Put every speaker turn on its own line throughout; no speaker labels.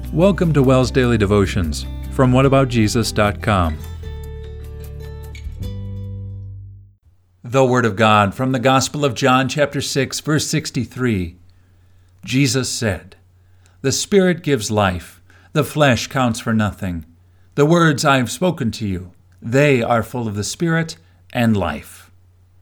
Welcome to WELS Daily Devotions from whataboutjesus.com. The Word of God from the Gospel of John, chapter 6, verse 63. Jesus said, "The Spirit gives life, the flesh counts for nothing. The words I have spoken to you, they are full of the Spirit and life."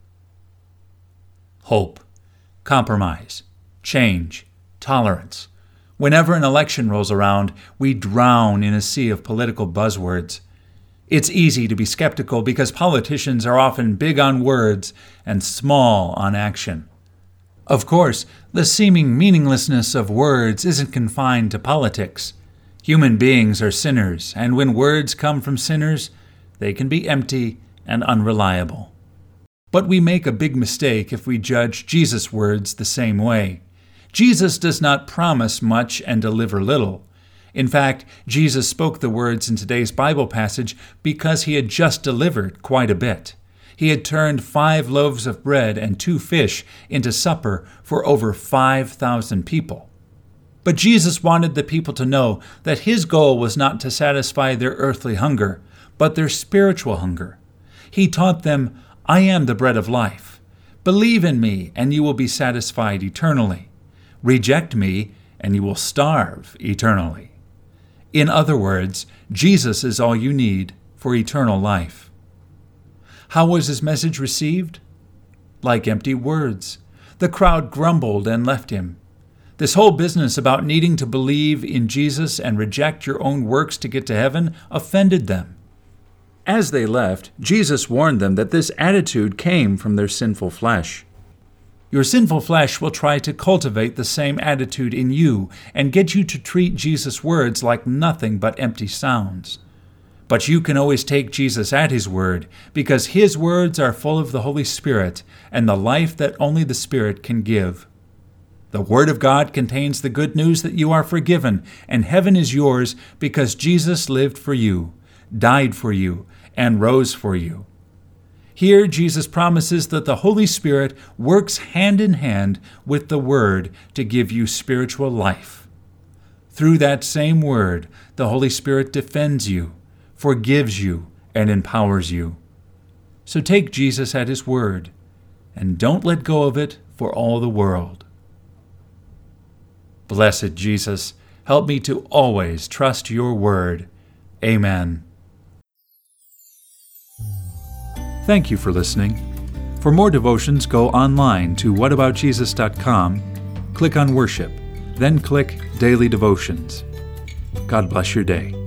Hope, compromise, change, tolerance. Whenever an election rolls around, we drown in a sea of political buzzwords. It's easy to be skeptical because politicians are often big on words and small on action. Of course, the seeming meaninglessness of words isn't confined to politics. Human beings are sinners, and when words come from sinners, they can be empty and unreliable. But we make a big mistake if we judge Jesus' words the same way. Jesus does not promise much and deliver little. In fact, Jesus spoke the words in today's Bible passage because he had just delivered quite a bit. He had turned 5 loaves of bread and 2 fish into supper for over 5,000 people. But Jesus wanted the people to know that his goal was not to satisfy their earthly hunger, but their spiritual hunger. He taught them, "I am the bread of life. Believe in me, and you will be satisfied eternally. Reject me, and you will starve eternally." In other words, Jesus is all you need for eternal life. How was his message received? Like empty words. The crowd grumbled and left him. This whole business about needing to believe in Jesus and reject your own works to get to heaven offended them. As they left, Jesus warned them that this attitude came from their sinful flesh. Your sinful flesh will try to cultivate the same attitude in you and get you to treat Jesus' words like nothing but empty sounds. But you can always take Jesus at his word because his words are full of the Holy Spirit and the life that only the Spirit can give. The Word of God contains the good news that you are forgiven and heaven is yours because Jesus lived for you, died for you, and rose for you. Here, Jesus promises that the Holy Spirit works hand in hand with the Word to give you spiritual life. Through that same Word, the Holy Spirit defends you, forgives you, and empowers you. So take Jesus at his word, and don't let go of it for all the world. Blessed Jesus, help me to always trust your word. Amen. Thank you for listening. For more devotions, go online to whataboutjesus.com, click on Worship, then click Daily Devotions. God bless your day.